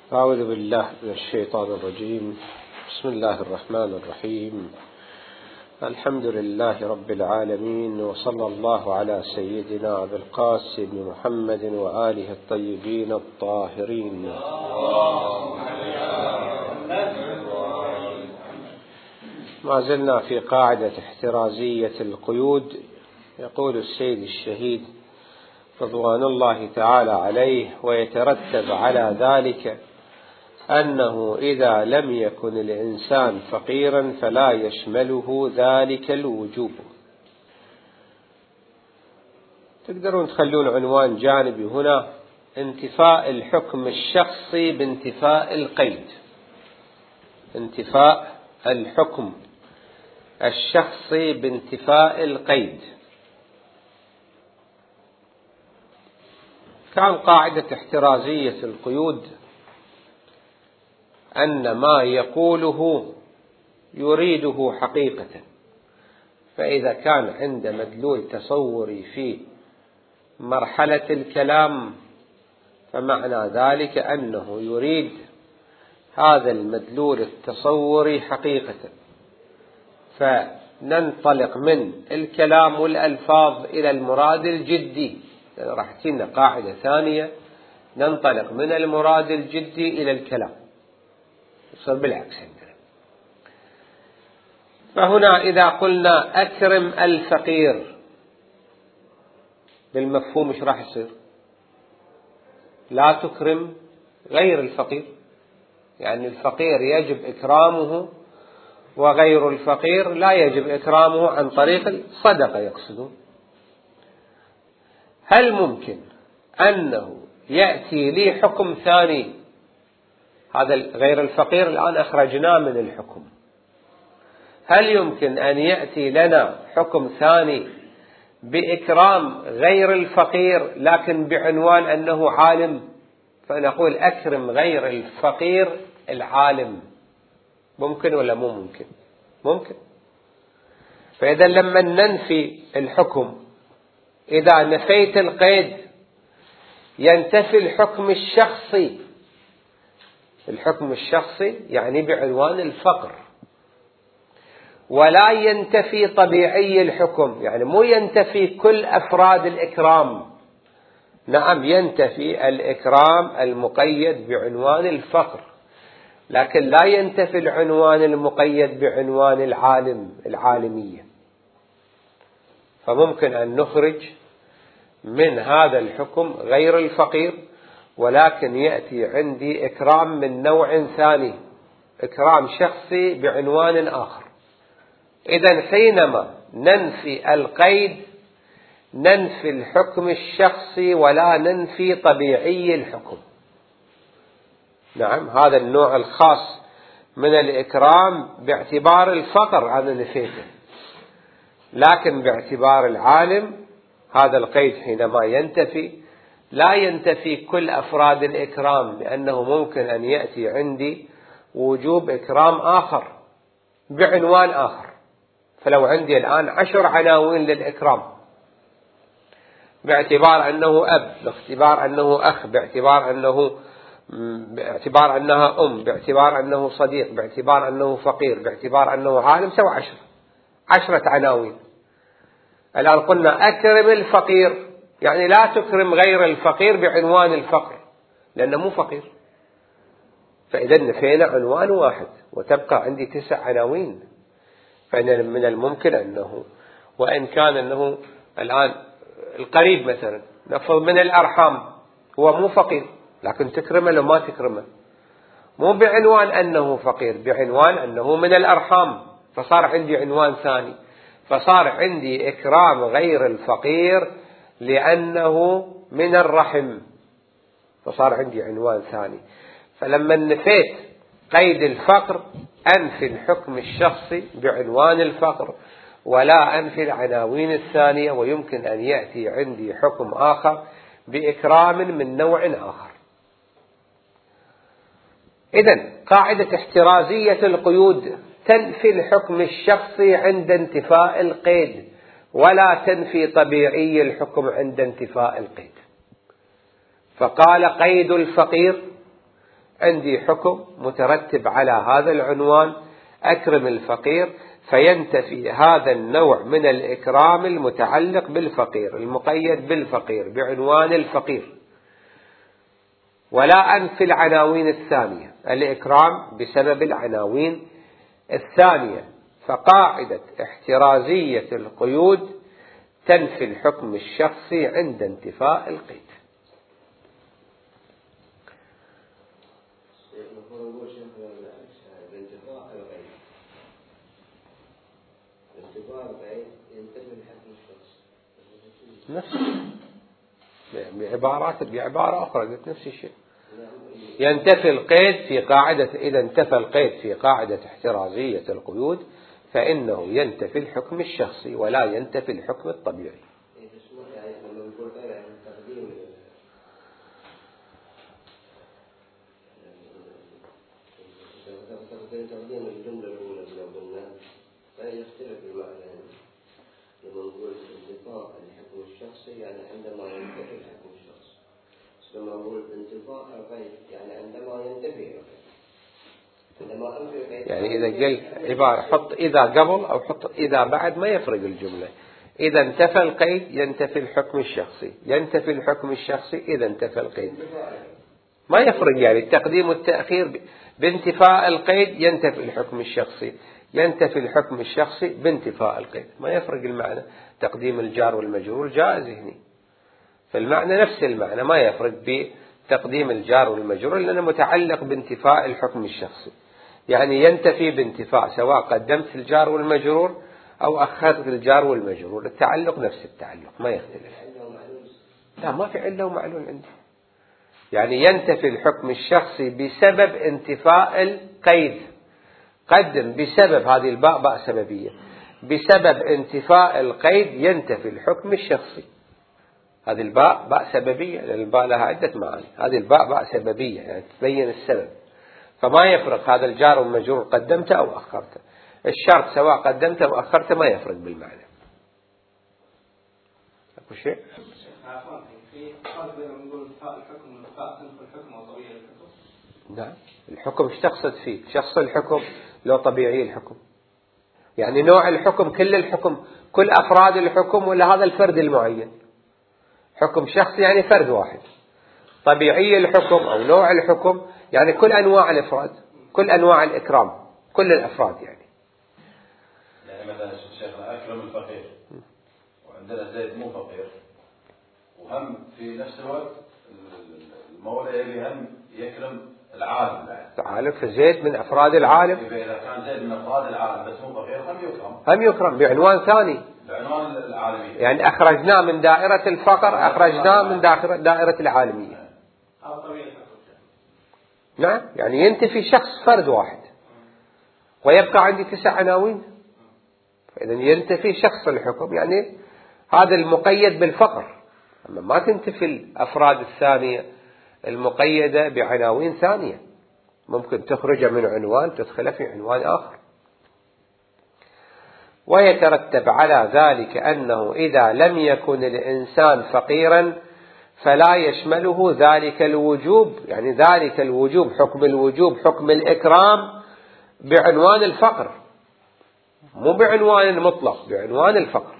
أعوذ بالله من الشيطان الرجيم. بسم الله الرحمن الرحيم. الحمد لله رب العالمين، وصلى الله على سيدنا أبي القاسم محمد وآله الطيبين الطاهرين. ما زلنا في قاعدة احترازية القيود. يقول السيد الشهيد رضوان الله تعالى عليه: ويترتب على ذلك أنه إذا لم يكن الإنسان فقيرا فلا يشمله ذلك الوجوب. تقدرون تخلون عنوان جانبي هنا: انتفاء الحكم الشخصي بانتفاء القيد. انتفاء الحكم الشخصي بانتفاء القيد. كان قاعدة احترازية القيود أن ما يقوله يريده حقيقة، فإذا كان عند مدلول تصوري في مرحلة الكلام فمعنى ذلك أنه يريد هذا المدلول التصوري حقيقة، فننطلق من الكلام والألفاظ إلى المراد الجدي. راح تجينا قاعدة ثانية: ننطلق من المراد الجدي إلى الكلام، يصير بالعكس عندنا. فهنا إذا قلنا أكرم الفقير بالمفهوم ايش راح يصير؟ لا تكرم غير الفقير، يعني الفقير يجب إكرامه وغير الفقير لا يجب إكرامه عن طريق الصدقة يقصدون. هل ممكن أنه يأتي لي حكم ثاني؟ هذا غير الفقير الآن أخرجناه من الحكم. هل يمكن أن يأتي لنا حكم ثاني بإكرام غير الفقير لكن بعنوان أنه عالم؟ فنقول أكرم غير الفقير العالم. ممكن ولا مو ممكن؟ ممكن. فإذا لما ننفي الحكم، إذا نفيت القيد ينتفي الحكم الشخصي. الحكم الشخصي يعني بعنوان الفقر، ولا ينتفي طبيعي الحكم، يعني مو ينتفي كل أفراد الإكرام. نعم، ينتفي الإكرام المقيد بعنوان الفقر، لكن لا ينتفي العنوان المقيد بعنوان العالمية. فممكن أن نخرج من هذا الحكم غير الفقير، ولكن يأتي عندي إكرام من نوع ثاني، إكرام شخصي بعنوان آخر. إذن حينما ننفي القيد ننفي الحكم الشخصي ولا ننفي طبيعي الحكم. نعم، هذا النوع الخاص من الإكرام باعتبار الفقر هذا نفيته، لكن باعتبار العالم هذا القيد حينما ينتفي لا ينتفي كل أفراد الإكرام، لأنه ممكن أن يأتي عندي وجوب إكرام آخر بعنوان آخر. فلو عندي الآن 10 عناوين للإكرام باعتبار أنه أب، باعتبار أنه أخ، باعتبار أنها أم، باعتبار أنه صديق، باعتبار أنه فقير، باعتبار أنه عالم، سوى 10 عناوين. الآن قلنا أكرم الفقير، يعني لا تكرم غير الفقير بعنوان الفقر لأنه مو فقير. فإذا نفينا عنوان واحد وتبقى عندي 9 عناوين. فإن من الممكن أنه وإن كان أنه الآن القريب مثلا نفرض من الأرحام هو مو فقير، لكن تكرمه لو ما تكرمه، مو بعنوان أنه فقير، بعنوان أنه من الأرحام، فصار عندي عنوان ثاني. فصار عندي إكرام غير الفقير لأنه من الرحم، فصار عندي عنوان ثاني. فلما نفيت قيد الفقر أنفي الحكم الشخصي بعنوان الفقر ولا أنفي العناوين الثانية، ويمكن أن يأتي عندي حكم آخر بإكرام من نوع آخر. إذن قاعدة احترازية القيود تنفي الحكم الشخصي عند انتفاء القيد، ولا تنفي طبيعي الحكم عند انتفاء القيد. فقال قيد الفقير عندي حكم مترتب على هذا العنوان أكرم الفقير، فينتفي هذا النوع من الإكرام المتعلق بالفقير المقيد بالفقير بعنوان الفقير، ولا أنفي العناوين الثانية الإكرام بسبب العناوين الثانية. فقاعدة احترازية القيود تنفي الحكم الشخصي عند انتفاء القيد. بعبارة أخرى قلت نفس الشيء. ينتفي القيد في قاعدة، إذا انتفى القيد في قاعدة احترازية القيود فإنه ينتفي الحكم الشخصي ولا ينتفي الحكم الطبيعي. تقديم الجملة الأولى لو قلنا لا يختلف المعنى. لما نقول انتفاء الحكم الشخصي يعني عندما ينتفي الحكم الشخصي، لما نقول انتفاء القيد يعني عندما ينتفي القيد. يعني إذا قل عبارة حط إذا قبل أو حط إذا بعد ما يفرق الجملة. إذا انتفى القيد ينتفي الحكم الشخصي، ينتفي الحكم الشخصي إذا انتفى القيد، ما يفرق. يعني التقديم والتأخير بانتفاء القيد ينتفي الحكم الشخصي، ينتفي الحكم الشخصي بانتفاء القيد، ما يفرق المعنى. تقديم الجار والمجرور جائز هنا، فالمعنى نفس المعنى، ما يفرق بتقديم الجار والمجرور لأنه متعلق بانتفاء الحكم الشخصي. يعني ينتفي بانتفاء سواء قدمت الجار والمجرور أو أخرت الجار والمجرور، التعلق نفس التعلق ما يختلف. لا ما في علة ومعلول عندي. يعني ينتفي الحكم الشخصي بسبب انتفاء القيد. قدم بسبب، هذه الباء باء سببية، بسبب انتفاء القيد ينتفي الحكم الشخصي. هذه الباء باء سببية لأن الباء لها عدة معاني، هذه الباء باء سببية يعني تبين السبب، فما يفرق هذا الجار والمجرور قدمته أو أخرته. الشرط سواء قدمته أو أخرته ما يفرق بالمعنى. أكو شيء؟ نعم. الحكم ايش تقصد فيه؟ شخص الحكم لو طبيعي الحكم، يعني نوع الحكم، كل الحكم، كل أفراد الحكم، ولا هذا الفرد المعين؟ حكم شخصي يعني فرد واحد. طبيعي الحكم أو نوع الحكم يعني كل أنواع الإفراد، كل أنواع الإكرام، كل الأفراد. يعني مثلا شيخنا أكرم الفقير وعندنا زيد مو فقير، وهم في نفس الوقت المولى يلي هم يكرم العالم بعد. العالم، فزيد من أفراد العالم. إذا كان زيد من أفراد العالم بس مو فقير هم يكرم بعنوان ثاني، بعنوان العالمية. يعني أخرجناه من دائرة الفقر، أخرجناه من دائرة العالمية. نعم، يعني ينتفي شخص فرد واحد ويبقى عندي 9 عناوين، فإذا ينتفي شخص الحكم يعني هذا المقيد بالفقر، أما ما تنتفي الأفراد الثانية المقيدة بعناوين ثانية، ممكن تخرج من عنوان تدخله في عنوان آخر. ويترتب على ذلك أنه إذا لم يكن الإنسان فقيرا فلا يشمله ذلك الوجوب، يعني ذلك الوجوب، حكم الوجوب، حكم الإكرام بعنوان الفقر، مو بعنوان المطلق، بعنوان الفقر.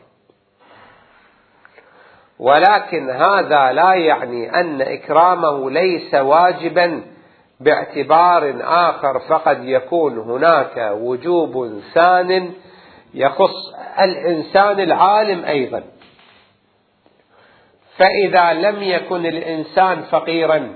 ولكن هذا لا يعني أن إكرامه ليس واجبا باعتبار آخر، فقد يكون هناك وجوب ثان يخص الإنسان العالم أيضا. فإذا لم يكن الإنسان فقيرا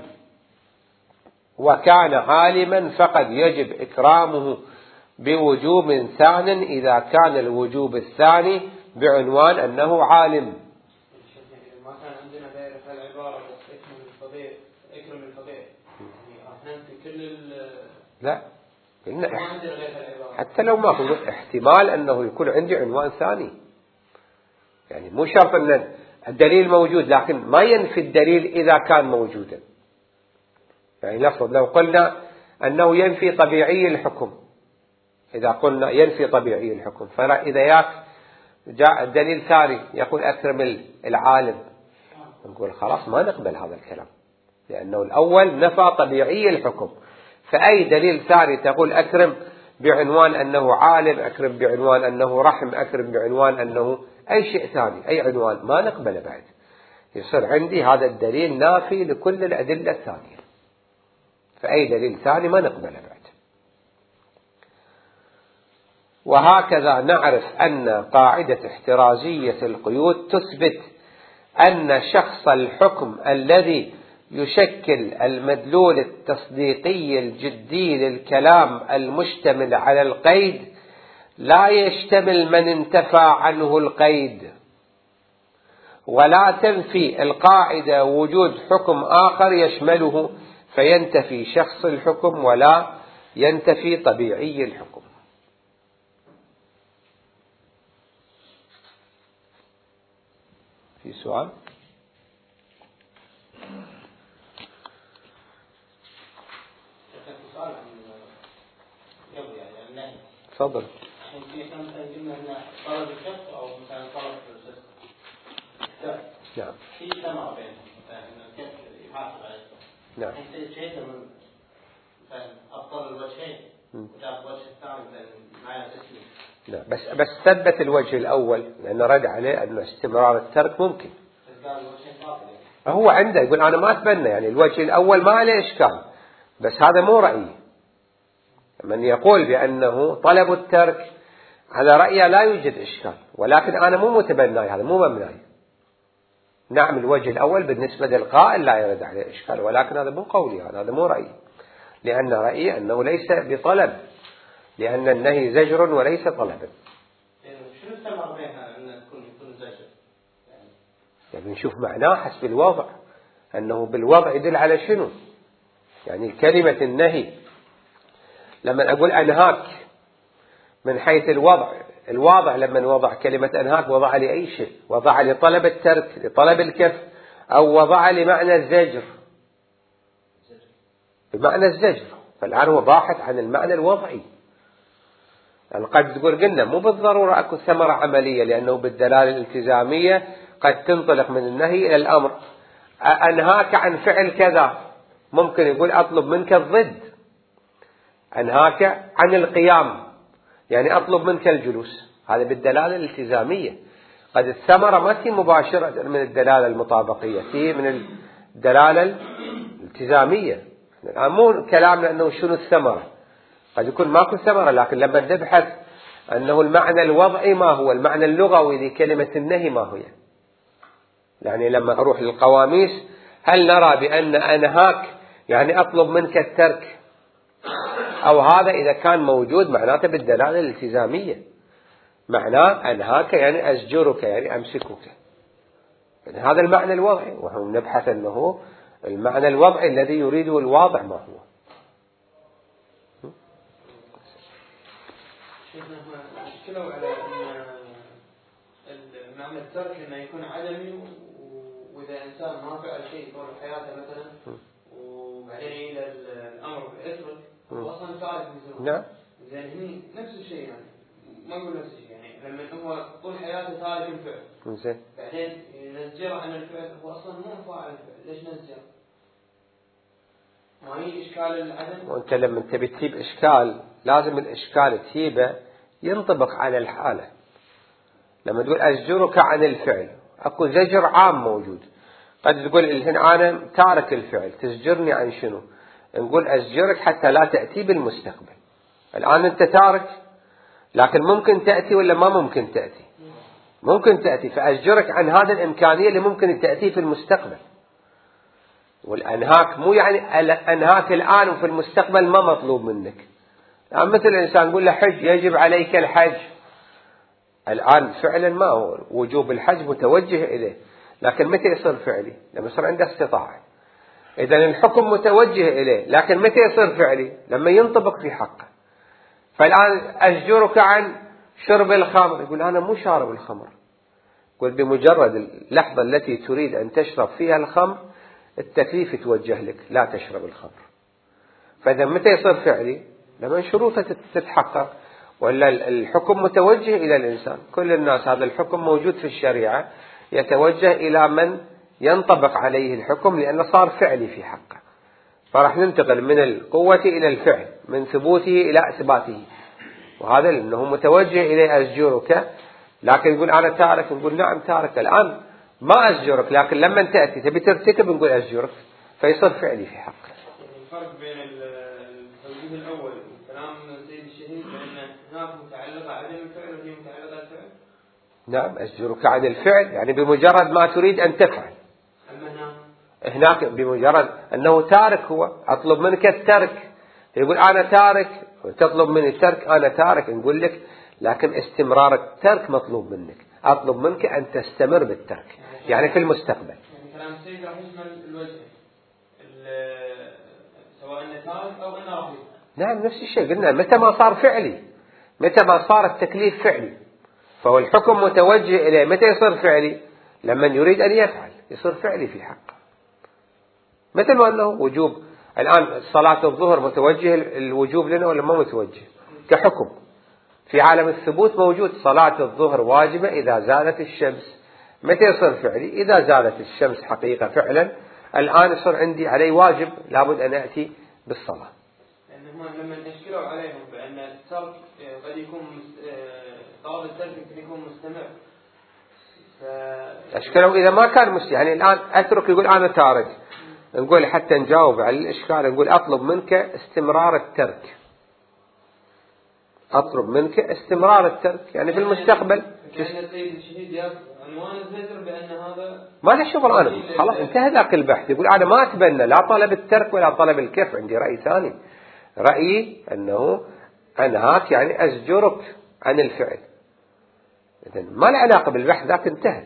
وكان عالما فقد يجب إكرامه بوجوب ثان إذا كان الوجوب الثاني بعنوان أنه عالم. ما كان عندنا غير العبارة اكرم الفقير في كل لا حتى لو ما هو احتمال أنه يكون عندي عنوان ثاني، يعني مو شرط أن الدليل موجود، لكن ما ينفي الدليل إذا كان موجودا. يعني نفرض لو قلنا أنه ينفي طبيعي الحكم، إذا قلنا ينفي طبيعي الحكم، فإذا جاء الدليل ثاني يقول أكرم العالم، نقول خلاص ما نقبل هذا الكلام، لأنه الأول نفى طبيعي الحكم فأي دليل ثاني تقول أكرم بعنوان أنه عالم، أكرم بعنوان أنه رحم، أكرم بعنوان أنه أي شيء ثاني، أي عنوان ما نقبله بعد، يصير عندي هذا الدليل نافي لكل الأدلة الثانية، فأي دليل ثاني ما نقبله بعد. وهكذا نعرف أن قاعدة احترازية القيود تثبت أن شخص الحكم الذي يشكل المدلول التصديقي الجدي للكلام المشتمل على القيد لا يشتمل من انتفى عنه القيد، ولا تنفي القاعدة وجود حكم آخر يشمله فينتفي شخص الحكم ولا ينتفي طبيعي الحكم. في سؤال؟ تفضل. طلب الشخص او مثلا طلب الشخص نعم في ثمرة بينهم، مثلا ان الكف يحافظ على الشخص. نعم انت شيء من مثلا ابطل الوجهين وتاخذ الوجه الثاني مثلا معنى تسليم. لا بس ثبت الوجه الأول لأن رد عليه أن استمرار الترك ممكن. هو عنده يقول أنا ما أتبنى، يعني الوجه الأول ما عليه إشكال، بس هذا مو رأيي. من يقول بأنه طلب الترك على رأيه لا يوجد إشكال، ولكن أنا مو متبناي، هذا مو ممناي. نعم الوجه الأول بالنسبة للقائل لا يرد عليه إشكال، ولكن هذا مو قولي، هذا مو رأيي، لأن رأيي أنه ليس بطلب، لأن النهي زجر وليس طلبا. شنو الثمرة بينها أن يكون زجر؟ يعني نشوف معناه حسب الوضع، أنه بالوضع يدل على شنو؟ يعني كلمة النهي لما أقول أنهاك من حيث الواضع لما وضع كلمة أنهاك وضع لي أي شيء، وضع لي طلب الترك لطلب الكف، أو وضع لي معنى الزجر بمعنى الزجر، فالآن هو باحث عن المعنى الوضعي. يعني قد تقول قلنا مو بالضرورة أكو ثمرة عملية، لأنه بالدلالة الالتزامية قد تنطلق من النهي إلى الأمر. أنهاك عن فعل كذا، ممكن يقول أطلب منك الضد. أنهاك عن القيام يعني أطلب منك الجلوس، هذا بالدلالة الالتزامية. قد الثمرة ما تي مباشرة من الدلالة المطابقية، تي من الدلالة الالتزامية. الآن مو كلامنا أنه شنو الثمرة، قد يكون ماكو ثمرة، لكن لما نبحث أنه المعنى الوضعي ما هو، المعنى اللغوي لكلمة النهي ما هو. يعني لما أروح للقواميس هل نرى بأن أنهاك يعني أطلب منك الترك، أو هذا إذا كان موجود معناته بالدلالة الالتزامية، معناه أنهاك يعني أزجرك يعني أمسكك، يعني هذا المعنى الوضعي، ونحن نبحث أنه المعنى الوضعي الذي يريده الواضع ما هو. شيخنا اشكلوا على ان معنى الترك انه يكون عدمي، واذا انسان ما فعل شيء طول حياته مثلا وبعدين الى الامر باترك هو اصلا تارك من زمان. نعم زين هني نفس الشيء، يعني ما نقول نفس الشيء، يعني لما هو طول حياته تارك الفعل زين بعدين نزجره عن الفعل، هو اصلا مو فاعل الفعل، ليش نزجره؟ ما هي اشكال العدم. وانت لما تبي تجيب اشكال لازم الاشكال تجيبه ينطبق على الحالة. لما تقول أزجرك عن الفعل أكو زجر عام موجود، قد تقول الحين أنا تارك الفعل، تزجرني عن شنو؟ نقول أزجرك حتى لا تأتي بالمستقبل. الآن أنت تارك، لكن ممكن تأتي ولا ما ممكن تأتي؟ ممكن تأتي، فأزجرك عن هذا الإمكانية اللي ممكن تأتي في المستقبل. والأنهاك مو يعني أنهاك الآن وفي المستقبل ما مطلوب منك. الآن مثل الإنسان يقول له حج، يجب عليك الحج، الآن فعلا ما هو وجوب الحج متوجه إليه، لكن متى يصير فعلي؟ لما يصير عنده استطاعة. إذن الحكم متوجه إليه، لكن متى يصير فعلي؟ لما ينطبق في حقه. فالآن أزجرك عن شرب الخمر، يقول أنا مو شارب الخمر، يقول بمجرد اللحظة التي تريد أن تشرب فيها الخمر التكليف يتوجه لك لا تشرب الخمر. فإذا متى يصير فعلي؟ لما شروطه تتحقق، ولا الحكم متوجه إلى الإنسان. كل الناس هذا الحكم موجود في الشريعة يتوجه إلى من ينطبق عليه الحكم، لأنه صار فعلي في حقه. فراح ننتقل من القوة إلى الفعل، من ثبوته إلى إثباته، وهذا لأنه متوجه إليه أزجرك. لكن يقول أنا تارك، نقول نعم تارك الآن ما أزجرك، لكن لما تأتي تبي ترتكب نقول أزجرك، فيصير فعلي في حقك. الفرق بين التوجيه الأول وكلام سيد الشهيد بأن هناك متعلقة عدم الفعل وهي متعلقة الفعل. نعم أزجرك عن الفعل يعني بمجرد ما تريد أن تفعل. أما هناك بمجرد أنه تارك، هو أطلب منك الترك، يقول أنا تارك، تطلب مني الترك، أنا تارك، نقول لك لكن استمرار الترك مطلوب منك، أطلب منك أن تستمر بالترك يعني في المستقبل. يعني كلام السيد راح يشمل الوجه سواء أنه تارك أو أنه راح يفعل. نعم نفس الشيء قلنا متى ما صار فعلي، متى ما صار التكليف فعلي، فهو الحكم متوجه إليه. متى يصير فعلي؟ لما يريد أن يفعل يصير فعلي في حقه. مثل ما أنه وجوب الآن صلاة الظهر متوجه الوجوب لنا ولا ما متوجه كحكم؟ في عالم الثبوت موجود صلاة الظهر واجبة إذا زالت الشمس. متى يصير فعلي؟ إذا زالت الشمس حقيقة فعلا، الآن يصير عندي علي واجب لابد أن أتي بالصلاة. لأنهم لما نشكلوا عليهم بأن الترك قد يكون طلب الترك يمكن يكون مستمر. أشكلوا إذا ما كان يعني الآن أترك يقول أنا تارك، نقول حتى نجاوب على الإشكال نقول أطلب منك استمرار الترك، أطلب منك استمرار الترك يعني في المستقبل. كأن السيد الشهيد عنوان الزجر بأن هذا ما له شغل، أنا خلاص انتهى ذاك البحث. يقول أنا ما أتبنى لا طلب الترك ولا طلب الكف، عندي رأي ثاني، رأيي أنه أنهاك يعني أزجرك عن الفعل. إذن ما له علاقة بالبحث، ذاك انتهى.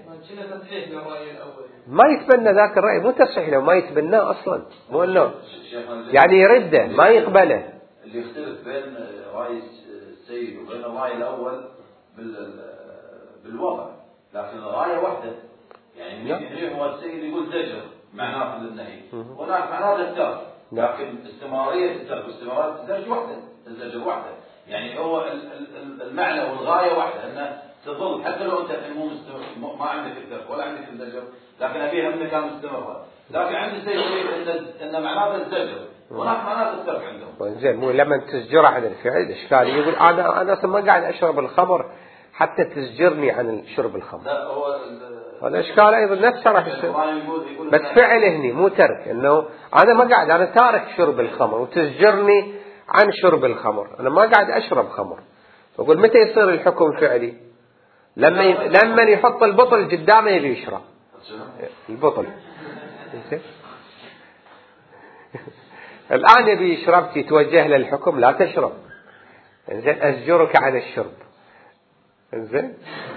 ما يتبنى ذاك الرأي، مو تصحيح له، ما يتبناه أصلا، مو أنه يعني يرده ما يقبله. اللي يختلف بين رأي السيد وبين الرأي الأول بالوضع، لكن الغاية واحدة. يعني هو السيد يقول زجر معناه النهي، هناك معناه الترك، لكن استمرارية الترك واستمرارية الزجر واحدة، الزجر واحدة. يعني هو المعنى والغاية واحدة، أنه تظل حتى لو أنت ما عندك الترك ولا عندك الزجر، لكن أبيها منك كان مستمرة. لكن عند السيد أن معناه الزجر، هناك معناه الترك عندهم. زين، مو لما تزجره عن الفعل إشكال. يقول أنا أصلا ما قاعد أشرب الخمر حتى تزجرني عن شرب الخمر. لا هو هذا إشكال أيضا نفسه راح يصير، بس فعل هني مو ترك. إنه أنا ما قاعد، أنا تارك شرب الخمر وتزجرني عن شرب الخمر، أنا ما قاعد أشرب خمر. فأقول متى يصير الحكم فعلي؟ لما يحط البطل قدامه يبي يشرب البطل. الآن يبي يشرب تتوجه للحكم لا تشرب، إنزين أزجرك عن الشرب، إنزين.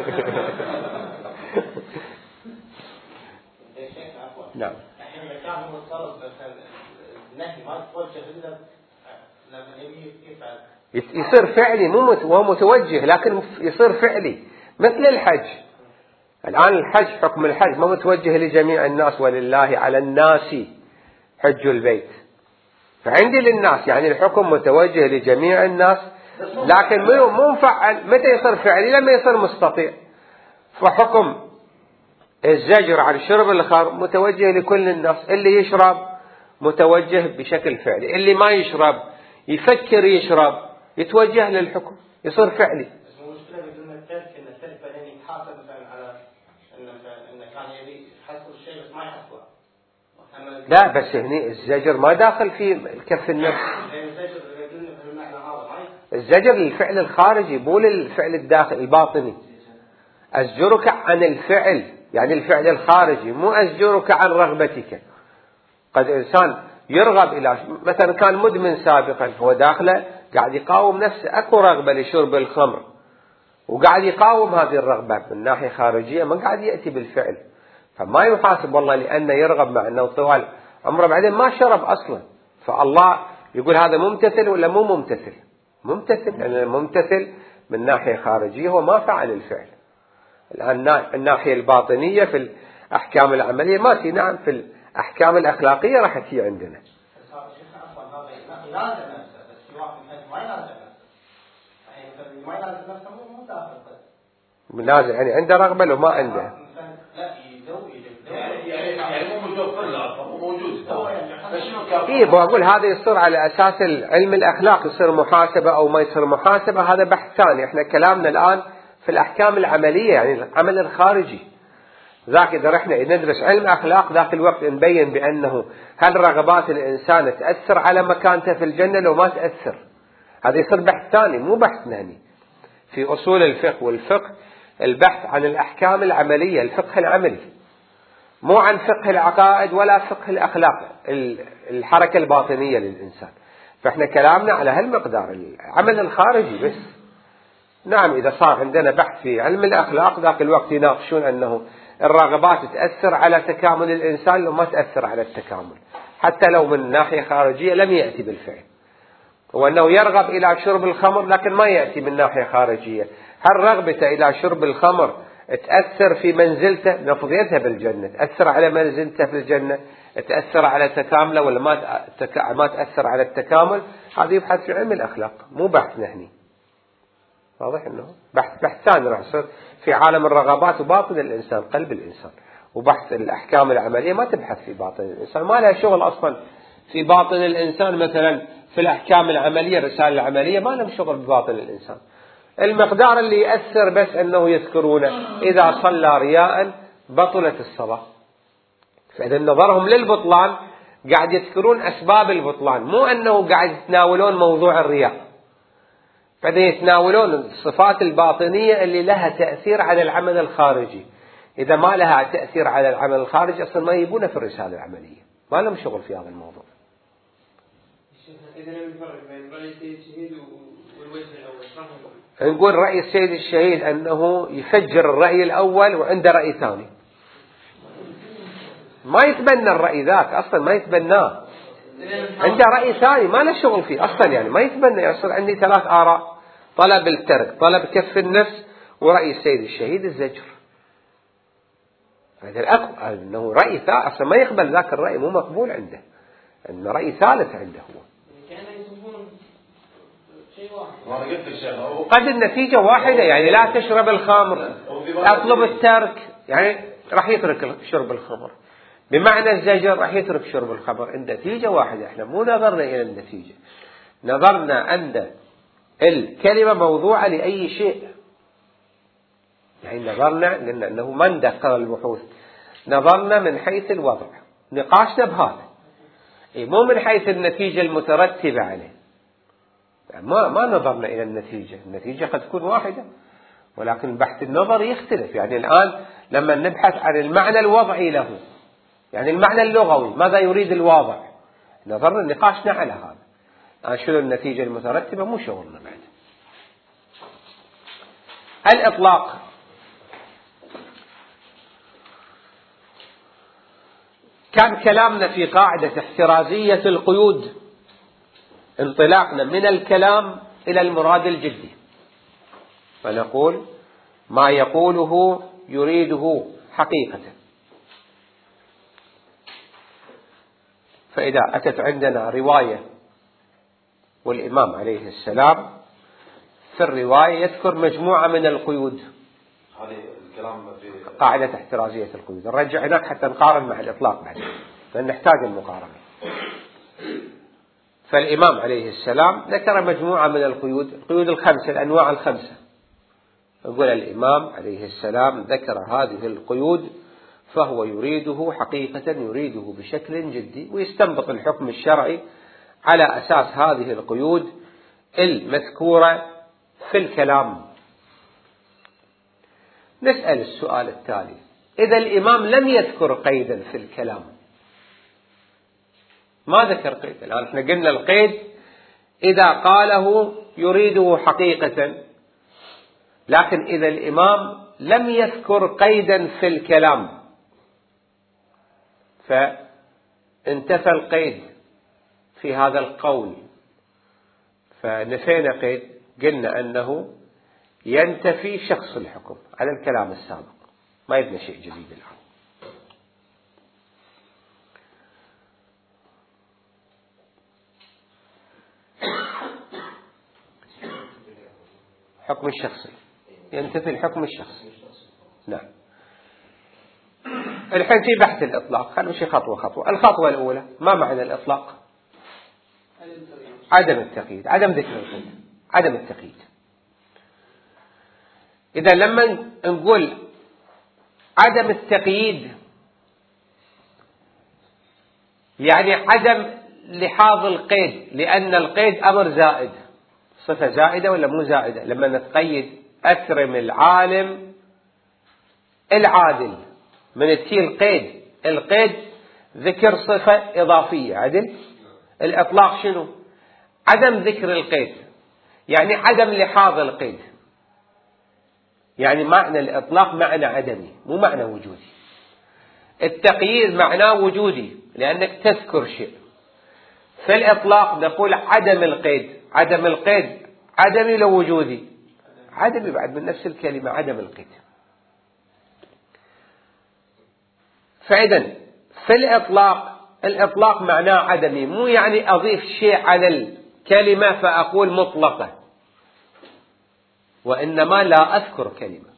نعم. الحين كان هو الطلب مثلا النهي ما يتوجه إلا لما يبي يفعل. يصير فعلي، مو هو متوجه لكن يصير فعلي. مثل الحج الآن، الحج حكم الحج ما متوجه لجميع الناس، ولله على الناس حج البيت، فعندي للناس يعني الحكم متوجه لجميع الناس، لكن مو مفعل. متى يصير فعلي؟ لما يصير مستطيع. فحكم الزجر عن شرب الخمر متوجه لكل الناس، اللي يشرب متوجه بشكل فعلي، اللي ما يشرب يفكر يشرب يتوجه للحكم، يصير فعلي. بس المشكلة بدون الترك إن الترك بعدين يتحاسب مثلا على إن كان يبي يحصل الشيء بس ما يحصله. لا بس هني الزجر ما داخل في كف النفس. الزجر للفعل الخارجي مو للفعل الداخل الباطني. أزجرك عن الفعل يعني الفعل الخارجي، مو أزجرك عن رغبتك. قد إنسان يرغب إلى مثلا كان مدمن سابقا، هو داخله قاعد يقاوم نفسه، أكو رغبة لشرب الخمر وقاعد يقاوم هذه الرغبة من ناحية خارجية، ما قاعد يأتي بالفعل، فما يحاسب والله لأنه يرغب، مع أنه طوال عمره بعدين ما شرب أصلا. فالله يقول هذا ممتثل ولا مو ممتثل؟ ممتثل، لأن يعني ممتثل من ناحية خارجية هو ما فعل الفعل. الناحية الباطنية في الأحكام العملية ما في، نعم في الأحكام الأخلاقية راح تجي عندنا. منازع يعني عنده رغبة لو ما عنده. يعني مو متوفر له، مو موجود. إيه بقول هذا يصير على أساس علم الأخلاق، يصير محاسبة أو ما يصير محاسبة، هذا بحث ثاني. إحنا كلامنا الآن في الأحكام العملية، يعني العمل الخارجي. ذاك إذا رحنا ندرس علم أخلاق ذاك الوقت نبين بأنه هل رغبات الإنسان تأثر على مكانته في الجنة لو ما تأثر. هذا يصير بحث ثاني مو بحث هني. في أصول الفقه والفقه البحث عن الأحكام العملية، الفقه العملي، مو عن فقه العقائد ولا فقه الأخلاق، الحركة الباطنية للإنسان. فإحنا كلامنا على هالمقدار العمل الخارجي بس. نعم إذا صار عندنا بحث في علم الأخلاق ذاك الوقت يناقشون أنه الرغبات تأثر على تكامل الإنسان لو ما تأثر على التكامل، حتى لو من ناحية خارجية لم يأتي بالفعل، وأنه يرغب إلى شرب الخمر لكن ما يأتي من ناحية خارجية. هل رغبته إلى شرب الخمر تأثر في منزلته؟ نفرض يذهب الجنة، تأثر على منزلته في الجنة، تأثر على تكامله ولا ما تأثر على التكامل؟ هذا يبحث في علم الأخلاق مو بحث نهني. واضح أنه بحث ثاني راح يصير في عالم الرغبات وباطن الإنسان، قلب الإنسان. وبحث الأحكام العملية ما تبحث في باطن الإنسان، ما لها شغل أصلا في باطن الإنسان. مثلا في الأحكام العملية الرسالة العملية ما لهم شغل بباطن الإنسان. المقدار اللي يأثر بس أنه يذكرونه إذا صلى رياء بطلت الصلاة. فإذا نظرهم للبطلان قاعد يذكرون أسباب البطلان، مو أنه قاعد يتناولون موضوع الرياء. فإذا يتناولون الصفات الباطنية اللي لها تأثير على العمل الخارجي. إذا ما لها تأثير على العمل الخارجي أصلا ما يبونه في الرسالة العملية، ما لهم شغل في هذا الموضوع. إذا نفرق بين رأي السيد الشهيد والوجه الأول. نقول رأي السيد الشهيد أنه يفجر الرأي الأول وعنده رأي ثاني، ما يتبنى الرأي ذاك أصلا، ما يتبناه، عنده رأي ثاني ما له شغل فيه أصلا، يعني ما يتبنى. يصير عندي 3 آراء: طلب الترك، طلب كف النفس، ورأي السيد الشهيد الزجر. هذا الأقوى أنه رأي ثالث أصلا ما يقبل ذاك الرأي، مو مقبول عنده، أن رأي ثالث عنده هو. قد النتيجة واحدة، يعني لا تشرب الخمر، أطلب الترك، يعني راح يترك شرب الخمر. بمعنى الزجر راح يترك شرب الخمر. النتيجة واحدة. احنا مو نظرنا إلى النتيجة، نظرنا أن الكلمة موضوعة لأي شيء. يعني نظرنا قلنا أنه ما ندقق البحوث، نظرنا من حيث الوضع، نقاشنا بهذا، مو من حيث النتيجة المترتبة عليه. يعني ما نظرنا إلى النتيجة. النتيجة قد تكون واحدة، ولكن بحث النظر يختلف. يعني الآن لما نبحث عن المعنى الوضعي له، يعني المعنى اللغوي، ماذا يريد الواضع، نظرنا نقاشنا على هذا. الآن شنو النتيجة المترتبة مو شغلنا بعد. الإطلاق كان كلامنا في قاعدة احترازية القيود، انطلاقنا من الكلام إلى المراد الجدي، فنقول ما يقوله يريده حقيقة. فإذا أتت عندنا رواية والإمام عليه السلام في الرواية يذكر مجموعة من القيود، قاعدة احترازية القيود، نرجع هناك حتى نقارن مع الإطلاق بعد، لأن نحتاج المقارنة. فالإمام عليه السلام ذكر مجموعة من القيود، القيود 5، الأنواع 5. يقول الإمام عليه السلام ذكر هذه القيود فهو يريده حقيقة، يريده بشكل جدي، ويستنبط الحكم الشرعي على أساس هذه القيود المذكورة في الكلام. نسأل السؤال التالي: إذا الإمام لم يذكر قيدا في الكلام، ما ذكر قيد، الآن احنا قلنا القيد إذا قاله يريده حقيقة، لكن إذا الإمام لم يذكر قيدا في الكلام فانتفى القيد في هذا القول، فنفينا قيد، قلنا أنه ينتفي شخص الحكم على الكلام السابق، ما يبنى شيء جديد الآن. حكم الشخصي، ينتفي الحكم الشخصي. نعم. الحين في بحث الإطلاق، خلينا نمشي خطوة خطوة. الخطوة الأولى، ما معنى الإطلاق؟ عدم التقييد، عدم ذكر القيد، عدم التقييد. إذا لما نقول عدم التقييد يعني عدم لحاظ القيد، لأن القيد أمر زائد، صفة زائدة ولا مو زائدة؟ لما نتقيد أكرم العالم العادل، من تي القيد، القيد ذكر صفة إضافية عدل. الإطلاق شنو؟ عدم ذكر القيد، يعني عدم لحاظ القيد. يعني معنى الإطلاق معنى عدمي مو معنى وجودي. التقييد معناه وجودي لأنك تذكر شيء. في الإطلاق نقول عدم القيد، عدم القيد عدمي لو وجودي؟ عدمي بعد من نفس الكلمة، عدم القيد. فإذا في الإطلاق معناه عدمي، مو يعني أضيف شيء على الكلمة فأقول مطلقة، وإنما لا أذكر كلمة.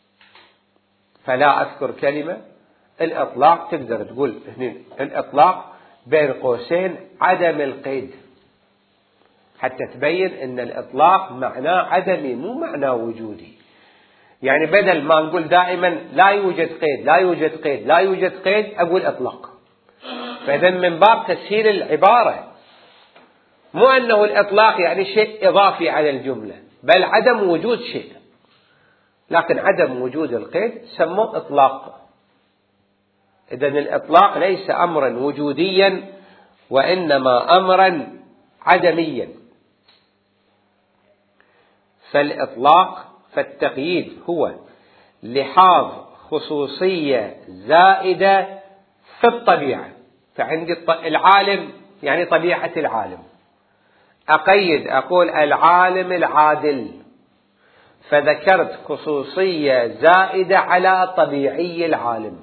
فلا أذكر كلمة. الإطلاق تقدر تقول هنا الإطلاق بين قوسين عدم القيد، حتى تبين أن الإطلاق معناه عدمي مو معناه وجودي. يعني بدل ما نقول دائما لا يوجد قيد لا يوجد قيد لا يوجد قيد، أقول إطلاق. فإذا من باب تسهيل العبارة، مو أنه الإطلاق يعني شيء إضافي على الجملة، بل عدم وجود شيء. لكن عدم وجود القيد سموه إطلاق. إذا الإطلاق ليس أمرا وجوديا وإنما أمرا عدميا. فالتقييد هو لحاظ خصوصية زائدة في الطبيعة. فعندي العالم يعني طبيعة العالم، أقيد أقول العالم العادل، فذكرت خصوصية زائدة على طبيعي العالم.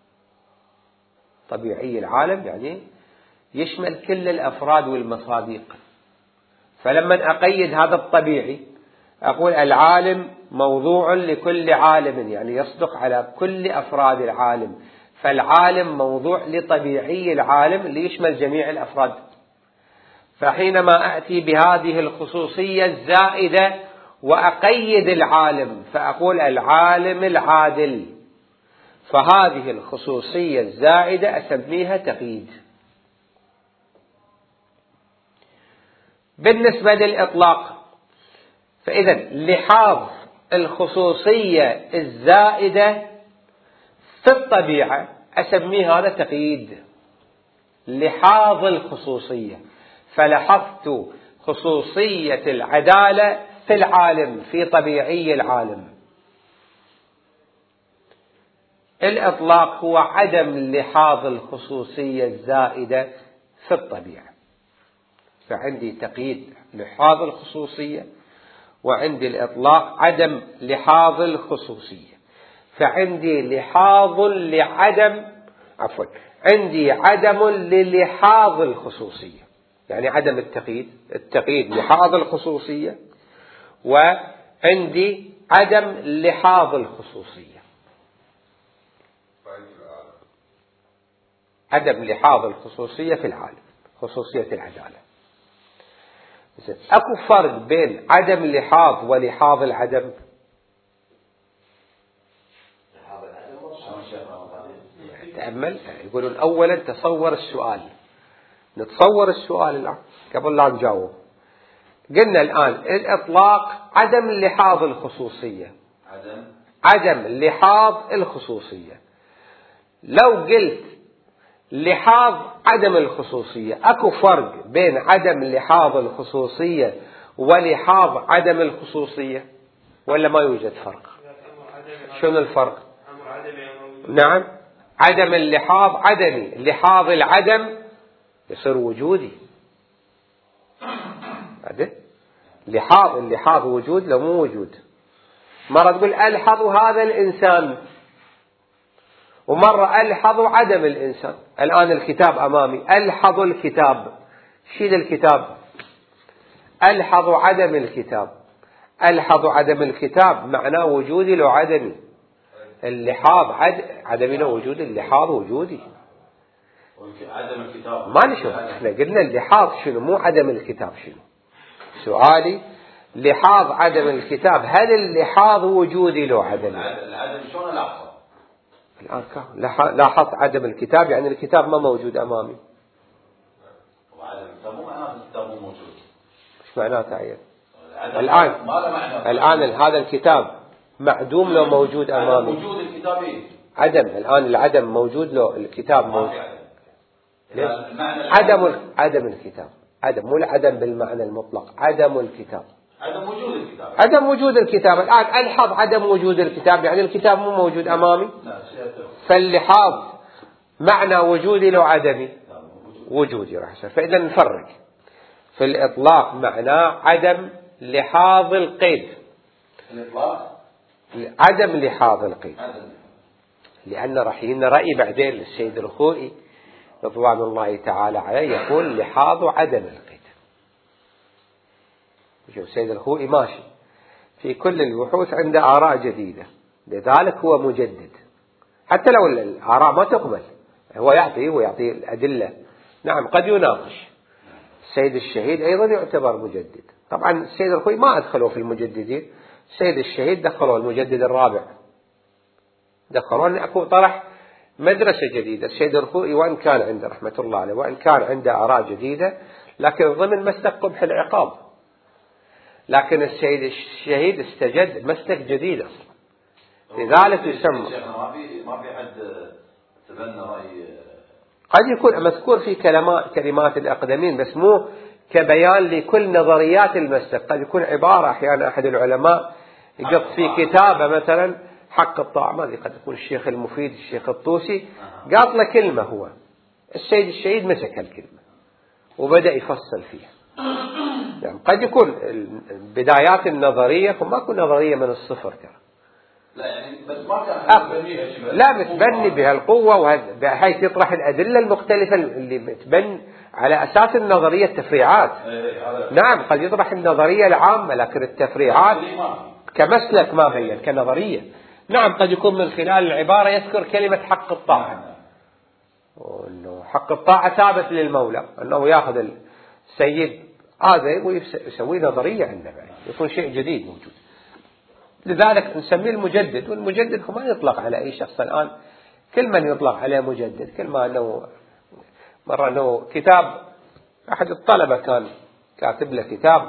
طبيعي العالم يعني يشمل كل الأفراد والمصادق. فلما أقيد هذا الطبيعي أقول العالم موضوع لكل عالم، يعني يصدق على كل أفراد العالم. فالعالم موضوع لطبيعي العالم ليشمل جميع الأفراد. فحينما أتي بهذه الخصوصية الزائدة وأقيد العالم فأقول العالم العادل، فهذه الخصوصية الزائدة أسميها تقييد. بالنسبة للإطلاق، فإذا لحاظ الخصوصية الزائدة في الطبيعة أسميه هذا تقييد. لحاظ الخصوصية، فلاحظت خصوصية العدالة في العالم، في طبيعي العالم. الإطلاق هو عدم لحاظ الخصوصية الزائدة في الطبيعة. فعندي تقييد لحاظ الخصوصية، وعندي الإطلاق عدم لحاظ الخصوصية. فعندي لحاظ لعدم عندي عدم للحاظ الخصوصية، يعني عدم التقييد لحاظ الخصوصية، وعندي عدم لحاظ الخصوصية. عدم لحاظ الخصوصية في العالم، خصوصية العدالة. أكو فرق بين عدم اللحاظ ولحاظ العدم؟ تأمل. يقولون أولا تصور السؤال، نتصور السؤال الآن قبل لا نجاوب. قلنا الآن الإطلاق عدم لحاظ الخصوصية، عدم لحاظ الخصوصية. لو قلت لحاظ عدم الخصوصية، أكو فرق بين عدم لحاظ الخصوصية ولحاظ عدم الخصوصية ولا ما يوجد فرق؟ شنو الفرق؟ نعم، عدم اللحاظ عدمي، لحاظ العدم يصير وجودي. اللحاظ وجود لو مو وجود. مرة تقول ألحظ هذا الإنسان، ومرة ألحظ عدم الإنسان. الآن الكتاب أمامي، ألحظ الكتاب، شيل الكتاب. ألحظ عدم الكتاب، ألحظ عدم الكتاب معناه وجودي لو عدمي. اللحاظ عدمي له وجود، اللحاظ وجودي. عدم الكتاب ما نشوف، احنا قلنا اللحاظ شنو، مو عدم الكتاب شنو. سؤالي لحاظ عدم الكتاب، هل اللحاظ وجودي له عدمي؟ العدم شلون الاحظه؟ الآن لاحظت عدم الكتاب يعني الكتاب ما موجود أمامي. وعدم الكتاب مو معناته الكتاب مو موجود. ايش معناته عيل؟ الآن هذا الكتاب معدوم لو موجود أمامي. وجود الكتاب إيه؟ عدم. الآن العدم موجود لو الكتاب موجود. عدم الكتاب. عدم، مو العدم بالمعنى المطلق، عدم الكتاب. عدم وجود الكتاب. عدم وجود الكتاب. الآن ألحظ عدم وجود الكتاب يعني الكتاب مو موجود أمامي. فاللحاظ معنى وجودي لو عدمي وجودي راح يصير. فإذا نفرق في الإطلاق معناه عدم لحاظ القيد. الإطلاق عدم لحاظ القيد. لأن راح يجينا رأي بعدين للسيد الخوئي رضوان الله تعالى عليه يقول لحاظ عدم القيد. شوف السيد الخوئي ماشي في كل البحوث عنده آراء جديدة، لذلك هو مجدد حتى لو الآراء ما تقبل، هو يعطي الأدلة. نعم قد يناقش. السيد الشهيد أيضا يعتبر مجدد. طبعا السيد الخوئي ما أدخلوا في المجددين، السيد الشهيد دخلوا المجدد الرابع، دخلوا أن أكون طرح مدرسة جديدة. السيد الخوئي وإن كان عنده رحمة الله عليه وإن كان عنده آراء جديدة لكن ضمن مسلك قبح العقاب، لكن السيد الشهيد استجد مسلك جديد أصلا، لذلك يسمى. ما في حد تبنى رأي. قد يكون مذكور في كلمات الأقدمين بس مو كبيان لكل نظريات المسلك. قد يكون عبارة أحيانا أحد العلماء يقط في كتابة مثلا حق الطاعة، ما أدري قد يكون الشيخ المفيد الشيخ الطوسي قاط له كلمة، هو السيد الشهيد مسك الكلمة وبدأ يفصل فيها. يعني قد يكون بدايات النظرية وما تكون نظرية من الصفر ترى. لا يعني بس ما كان لا متبني بهالقوة بحيث يطرح الأدلة المختلفة اللي متبني على أساس النظرية التفريعات. نعم قد يطرح النظرية العامة لكن التفريعات كمسلك ما بين كنظرية. نعم قد يكون من خلال العبارة يذكر كلمة حق الطاعة، وأنه حق الطاعة ثابت للمولى، أنه يأخذ السيد هذا ويسوي نظرية عنه يكون شيء جديد موجود. لذلك نسميه المجدد. والمجدد هو ما يطلق على أي شخص الآن، كل من يطلق عليه مجدد. كل ما أنه مرة أنه كتاب أحد الطلبة كان كاتب له كتاب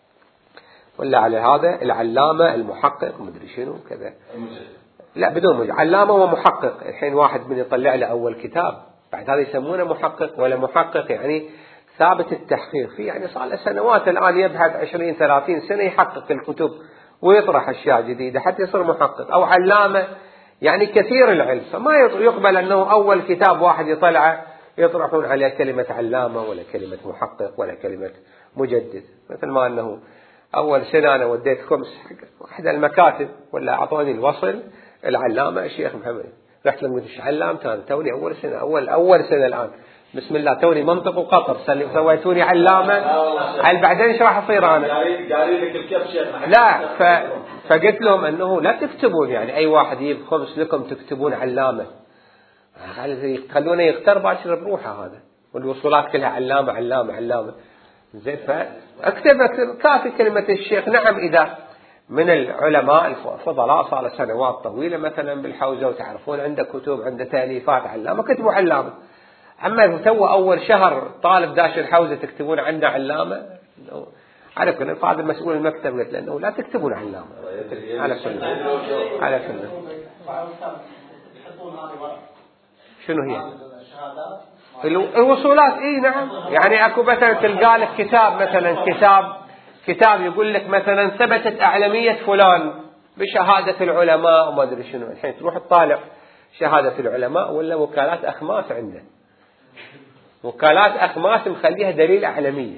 ولا على هذا العلامة المحقق مدري شنو كذا، لا بدون مجدد، علامة ومحقق. الحين واحد من يطلع له أول كتاب بعد هذا يسمونه محقق، ولا محقق يعني ثابت التحقيق فيه، يعني صار له سنوات الآن يبحث 20-30 سنة يحقق الكتب ويطرح أشياء جديدة حتى يصير محقق. أو علامة يعني كثير العلم، فما يقبل أنه أول كتاب واحد يطلعه يطرحون عليه كلمة علامة ولا كلمة محقق ولا كلمة مجدد. مثل ما أنه أول سنة أنا وديت خمس حق واحد المكاتب ولا أعطوني الوصل العلامة الشيخ محمد، رحت لهم قلت إيش علامة أنا توني أول سنة أول سنة الآن بسم الله توني منطق وقطر سويتوني علامة هل بعدين ايش راح اصير انا؟ قالوا لك الكف شيخ. لا فقلت لهم انه لا تكتبون يعني اي واحد يجيب خمس لكم تكتبون علامة، خلونا يختار باشر بروحه هذا، والوصولات كلها علامة علامة علامة. زين فاكتب كافي كلمة الشيخ. نعم إذا من العلماء الفضلاء صار سنوات طويلة مثلا بالحوزة وتعرفون عنده كتب عنده تأليفات علامة كتبوا علامة. أما تو أول شهر طالب داش الحوزة تكتبون عنده علامة، على كل هذا مسؤول المكتب قلت له لا تكتبون علامة على سنة على سنة. شنو هي الوصولات؟ اي نعم يعني اكو مثلا تلقى لك كتاب مثلا كتاب يقول لك مثلا ثبتت أعلمية فلان بشهادة العلماء وما ادري شنو. الحين تروح تطالع شهادة العلماء ولا وكالات أخماس عنده، وكالات أخماس مخليها دليل أعلمية،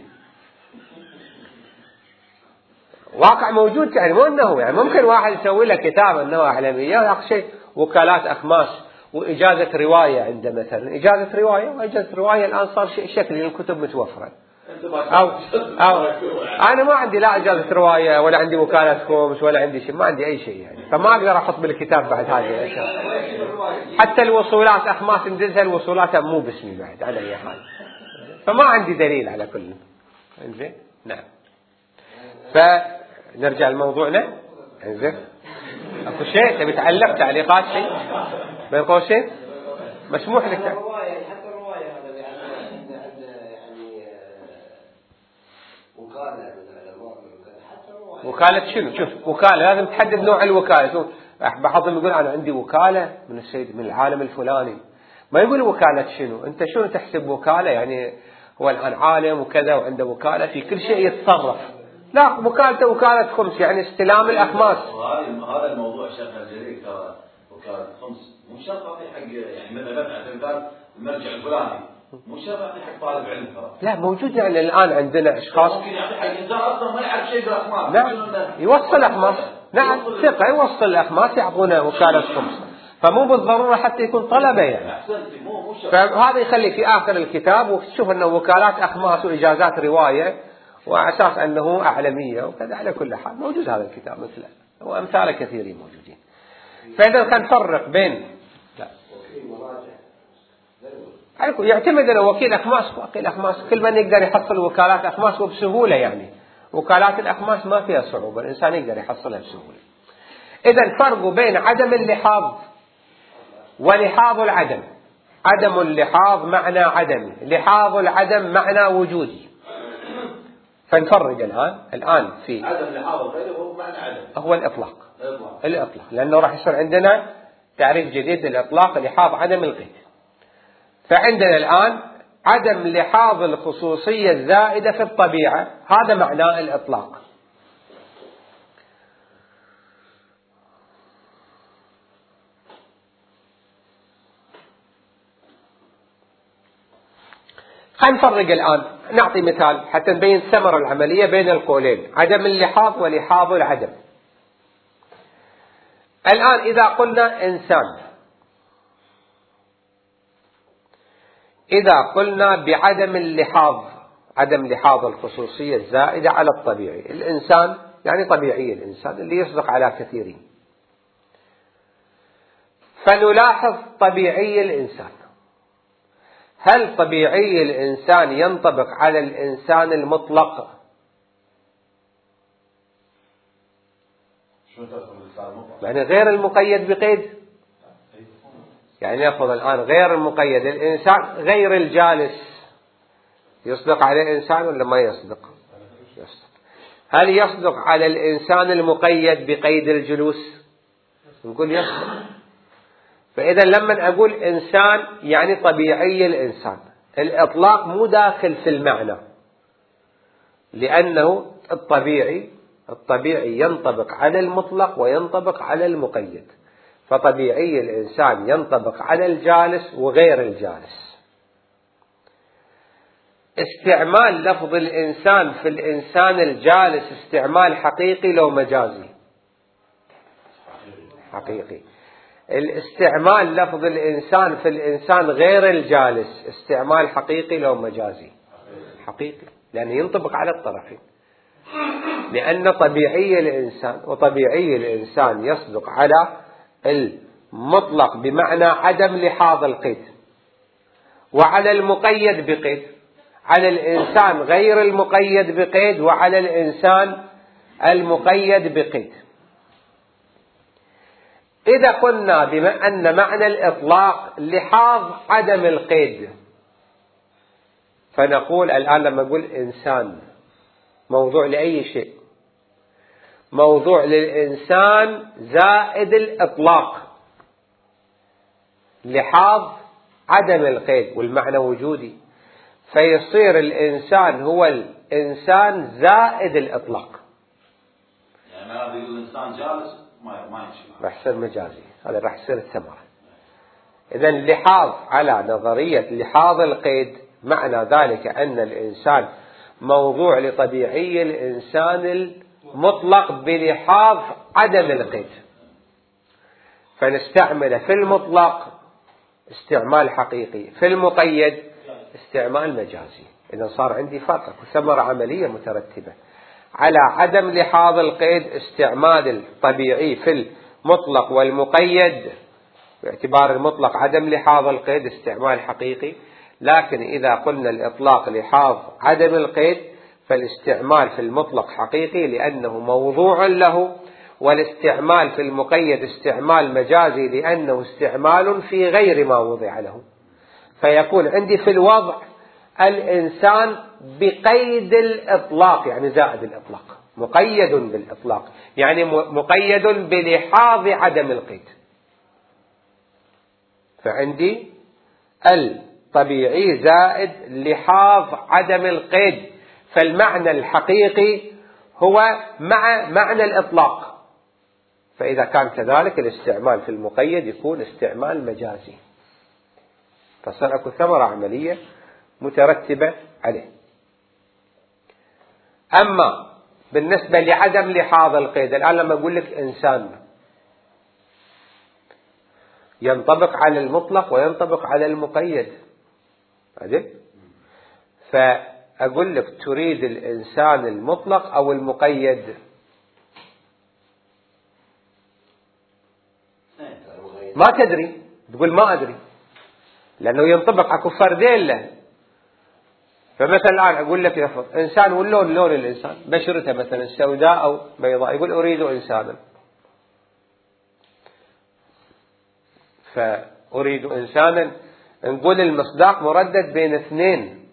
واقع موجود يعني مو أنه يعني ممكن واحد يسوي له كتاب أنه أعلمية ويأخذ شيء وكالات أخماس وإجازة رواية عنده مثلا إجازة رواية، وإجازة رواية الآن صار شيء شكلي الكتب متوفرة أو أنا ما عندي لا إجازة رواية ولا عندي وكالة خمس ولا عندي شيء، ما عندي أي شيء يعني، فما أقدر أحط بالكتاب بعد هذه الأشياء. حتى الوصولات أخماس ندزها الوصولات مو باسمي بعد على أي حال، فما عندي دليل على كل. إنزين نعم. فنرجع لموضوعنا. إنزين أكو شيء تبي تعلق تعليقات شيء بين قوسين مسموح لك. حتى الرواية هذا يعني وكالة من العلماء، حتى الرواية وكالة شنو؟ شوف وكالة لازم تحدد نوع الوكالة. بعضهم يقول أنا عندي وكالة من السيد من العالم الفلاني، ما يقول وكالة شنو. أنت شنو تحسب وكالة؟ يعني هو الآن عالم وكذا وعنده وكالة في كل شيء يتصرف. لا، وكالته وكالة خمس يعني استلام الأخماس. هذا الموضوع شيخنا الجليل ترى وكالة خمس مو شرط أعطي حق يعني مثلا المرجع الفلاني مو شرط أعطي حق طالب علم ترى. لا موجود يعني الآن عندنا أشخاص ممكن يعطي حق إنسان أصلا ما يعرف شيء بالأخماس. نعم يوصل أخماس. نعم ثقة يوصل الأخماس يعطونه وكالة خمس، فمو بالضرورة حتى يكون طلبة يعني. فهذا يخلي في آخر الكتاب وتشوف أنه وكالات أخماس وإجازات رواية وعلى أساس أنه أعلمية وكذا. على كل حال موجود هذا الكتاب مثله وأمثال كثيرين موجودين. فإذا كان نفرق بين يعتمد على وكيل أخماس ووكيل أخماس، كل من يقدر يحصل وكالات أخماس وبسهولة يعني. وكالات الأخماس ما فيها صعوبة، الإنسان يقدر يحصلها بسهولة. إذا فرق بين عدم اللحاظ ولحاظ العدم. عدم اللحاظ معنى عدمي، لحاظ العدم معنى وجودي. فنفرق الآن في عدم لحاظ غيره هو معنى عدم، هو الإطلاق. لأنه راح يصير عندنا تعريف جديد للإطلاق، لحاظ عدم القيد. فعندنا الآن عدم لحاظ الخصوصية الزائدة في الطبيعة، هذا معناه الإطلاق. خلينا نفرق الآن، نعطي مثال حتى نبين الثمرة العملية بين القولين، عدم اللحاظ ولحاظ العدم. الآن إذا قلنا إنسان، إذا قلنا بعدم اللحاظ، عدم لحاظ الخصوصية الزائدة على الطبيعي، الإنسان يعني طبيعي الإنسان اللي يصدق على كثيرين. فنلاحظ طبيعي الإنسان. هل طبيعي الإنسان ينطبق على الإنسان المطلق؟ يعني غير المقيد بقيد. يعني نأخذ الآن غير المقيد، الإنسان غير الجالس يصدق على الإنسان ولا ما يصدق؟ يصدق. هل يصدق على الإنسان المقيد بقيد الجلوس؟ نقول يصدق. فإذا لما أقول إنسان يعني طبيعي الإنسان، الإطلاق مو داخل في المعنى، لأنه الطبيعي ينطبق على المطلق وينطبق على المقيد. فطبيعي الإنسان ينطبق على الجالس وغير الجالس. استعمال لفظ الإنسان في الإنسان الجالس استعمال حقيقي لو مجازي؟ حقيقي. الاستعمال لفظ الإنسان في الإنسان غير الجالس استعمال حقيقي لو مجازي؟ حقيقي، لأنه ينطبق على الطرفين. لأن طبيعي الإنسان وطبيعي الإنسان يصدق على المطلق بمعنى عدم لحاظ القيد، وعلى المقيد بقيد، على الإنسان غير المقيد بقيد، وعلى الإنسان المقيد بقيد. إذا قلنا بما أن معنى الإطلاق لحاظ عدم القيد، فنقول الآن لما نقول إنسان موضوع لأي شيء، موضوع للإنسان زائد الإطلاق، لحاظ عدم القيد والمعنى وجودي، فيصير الإنسان هو الإنسان زائد الإطلاق. يعني هذا يقول الإنسان جالس ما يمشي، راح يصير مجازي، هذا راح يصير الثمرة. إذا اللحاظ على نظرية لحاظ القيد معنى ذلك أن الإنسان موضوع لطبيعي الإنسان المطلق بلحاظ عدم القيد، فنستعمل في المطلق استعمال حقيقي، في المقيد استعمال مجازي. إذا صار عندي فرق، ثمرة عملية مترتبة على عدم لحاظ القيد استعمال الطبيعي في المطلق والمقيد، باعتبار المطلق عدم لحاظ القيد استعمال حقيقي، لكن إذا قلنا الإطلاق لحاظ عدم القيد فالاستعمال في المطلق حقيقي لأنه موضوع له، والاستعمال في المقيد استعمال مجازي لأنه استعمال في غير ما وضع له. فيكون عندي في الوضع الإنسان بقيد الإطلاق، يعني زائد الإطلاق، مقيد بالإطلاق، يعني مقيد بلحاظ عدم القيد. فعندي الطبيعي زائد لحاظ عدم القيد، فالمعنى الحقيقي هو مع معنى الإطلاق. فإذا كان كذلك الاستعمال في المقيد يكون استعمال مجازي، فصار أكو ثمرة عملية مترتبة عليه. أما بالنسبة لعدم لحاظ القيد، الآن لما أقول لك إنسان ينطبق على المطلق وينطبق على المقيد، عدل؟ فأقول لك تريد الإنسان المطلق أو المقيد؟ ما تدري، تقول ما أدري، لأنه ينطبق أكو فردين له. فمثلا الآن أقول لك لفظ إنسان واللون، لون الإنسان بشرته مثلا سوداء أو بيضاء، يقول أريد إنسانا، فأريد إنسانا نقول المصداق مردد بين اثنين،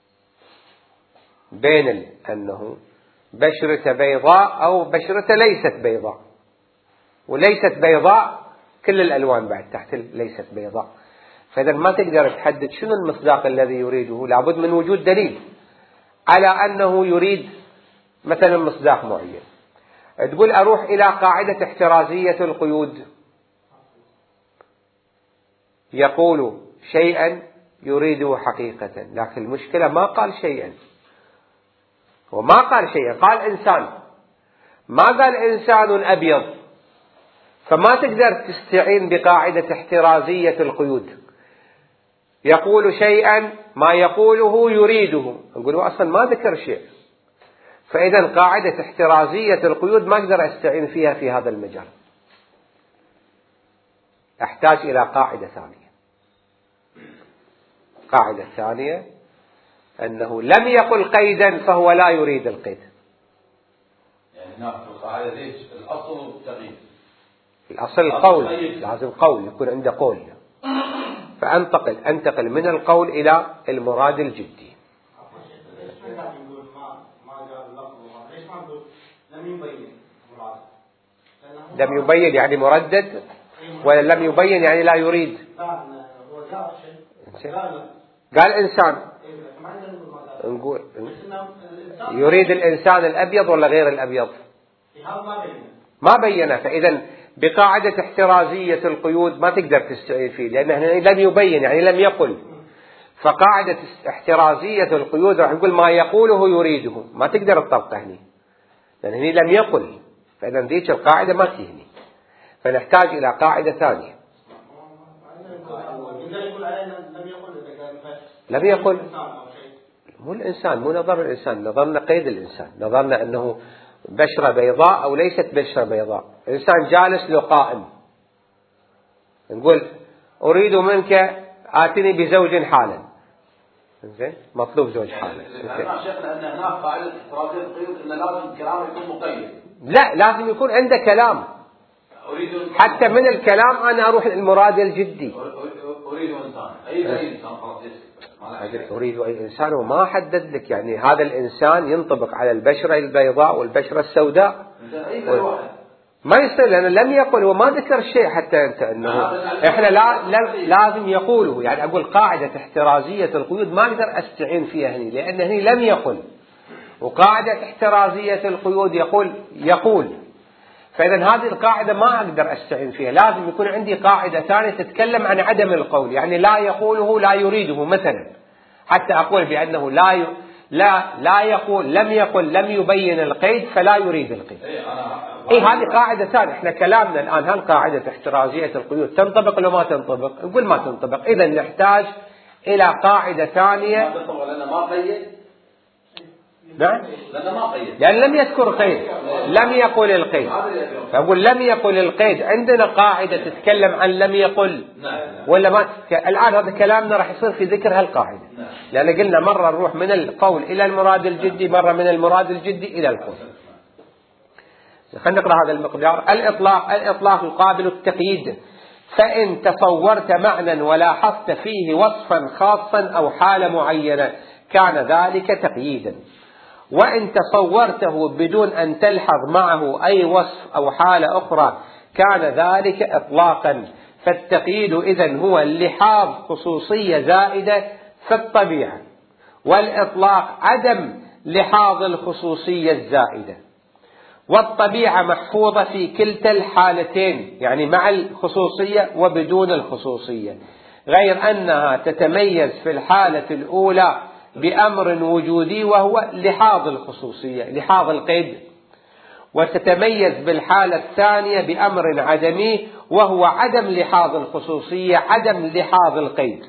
بين أنه بشرته بيضاء أو بشرته ليست بيضاء، وليست بيضاء كل الألوان بعد تحت ليست بيضاء. فإذا ما تقدر تحدد شنو المصداق الذي يريده، لابد من وجود دليل على أنه يريد مثلا مصداق معين. تقول أروح إلى قاعدة احترازية القيود، يقول شيئا يريده حقيقة، لكن المشكلة ما قال شيئا، وما قال شيئا، قال إنسان، ما قال إنسان أبيض، فما تقدر تستعين بقاعدة احترازية القيود. يقول شيئا ما يقوله يريده، نقول أصلا ما ذكر شيء، فإذا قاعدة احترازية القيود ما أقدر أستعين فيها في هذا المجال، أحتاج إلى قاعدة ثانية. قاعدة ثانية أنه لم يقل قيدا فهو لا يريد القيد. يعني هناك في القاعدة ليش الأصل التغيير؟ الأصل القول، لازم قول، يكون عنده قول. فأنتقل من القول إلى المراد الجدي. لم يبين يعني مردد، ولا لم يبين يعني لا يريد؟ قال إنسان، نقول يريد الإنسان الأبيض ولا غير الأبيض؟ ما بينه. فإذا بقاعدة احترازية القيود ما تقدر تستعين فيه، لأنه لم يبين يعني لم يقل. فقاعدة احترازية القيود راح نقول ما يقوله يريده، ما تقدر تطبقه هني، لأن هني لم يقل، فإذا ذيك القاعدة ما تهني، فنحتاج إلى قاعدة ثانية. لم يقل، مو الإنسان، مو نظر الإنسان، نظرنا قيد الإنسان، نظرنا أنه بشرة بيضاء أو ليست بشرة بيضاء. إنسان جالس له قائم، نقول أريد منك آتني بزوج حالا، زين، مطلوب زوج حالا. شيخنا أن هناك قاعدة احترازية القيود أن لازم كلامه يكون مقيد. لا، لازم يكون عنده كلام. حتى من الكلام أنا أروح للمراد الجدي. أريد إنسان، أي إنسان خلاص. أريد أي إنسان، وما حدد لك يعني هذا الإنسان ينطبق على البشرة البيضاء والبشرة السوداء. ما يصير، لأنه لم يقل وما ذكر شيء حتى أنت أنه إحنا لازم يقوله. يعني أقول قاعدة احترازية القيود ما أقدر أستعين فيها هني، لأن هني لم يقل، وقاعدة احترازية القيود يقول. فإذا هذه القاعدة ما أقدر أستعين فيها، لازم يكون عندي قاعدة ثانية تتكلم عن عدم القول، يعني لا يقوله لا يريده مثلا، حتى أقول بأنه لا يقول، لم يقل، لم يبين القيد فلا يريد القيد. هذه قاعدة ثانية. احنا كلامنا الآن هل قاعدة احترازية القيود تنطبق ولا ما تنطبق؟ نقول ما تنطبق. إذا نحتاج إلى قاعدة ثانية. لأنه ما قيد. نعم، لأنه ما قيد، لأن لم يذكر قيد، لم يقل القيد. فأقول لم يقل القيد. عندنا قاعدة تتكلم عن لم يقل ولا ما الآن هذا كلامنا راح يصير في ذكر هالقاعدة، لأن قلنا مرة نروح من القول إلى المراد الجدي، مرة من المراد الجدي إلى القول. خلينا نقرأ هذا المقدار. الإطلاق يقابل التقييد، فإن تصورت معنى ولاحظت فيه وصفا خاصا أو حالة معينة كان ذلك تقييدا، وإن تصورته بدون أن تلحظ معه أي وصف أو حالة أخرى كان ذلك إطلاقا. فالتقييد إذن هو اللحاظ خصوصية زائدة في الطبيعة، والإطلاق عدم لحاظ الخصوصية الزائدة. والطبيعة محفوظة في كلتا الحالتين، يعني مع الخصوصية وبدون الخصوصية، غير أنها تتميز في الحالة الأولى بأمر وجودي وهو لحاظ الخصوصية، لحاظ القيد، وتتميز بالحالة الثانية بأمر عدمي وهو عدم لحاظ الخصوصية، عدم لحاظ القيد.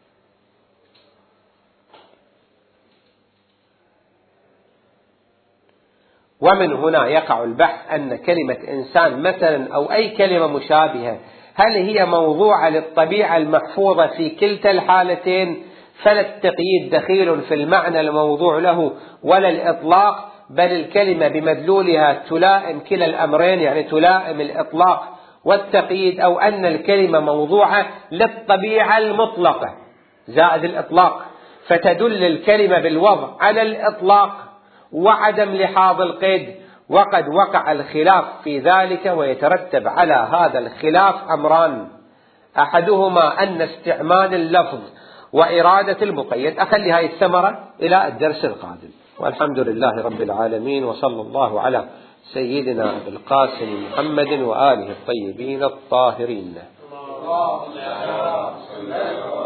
ومن هنا يقع البحث أن كلمة إنسان مثلا أو أي كلمة مشابهة هل هي موضوعة للطبيعة المحفوظة في كلتا الحالتين، فلا التقييد دخيل في المعنى الموضوع له ولا الإطلاق، بل الكلمة بمدلولها تلائم كلا الأمرين، يعني تلائم الإطلاق والتقييد، أو أن الكلمة موضوعة للطبيعة المطلقة زائد الإطلاق، فتدل الكلمة بالوضع على الإطلاق وعدم لحاظ القيد. وقد وقع الخلاف في ذلك، ويترتب على هذا الخلاف أمران: أحدهما أن استعمال اللفظ وإرادة المقيد. أخلي هاي الثمرة إلى الدرس القادم، والحمد لله رب العالمين، وصلى الله على سيدنا أبي القاسم محمد وآله الطيبين الطاهرين.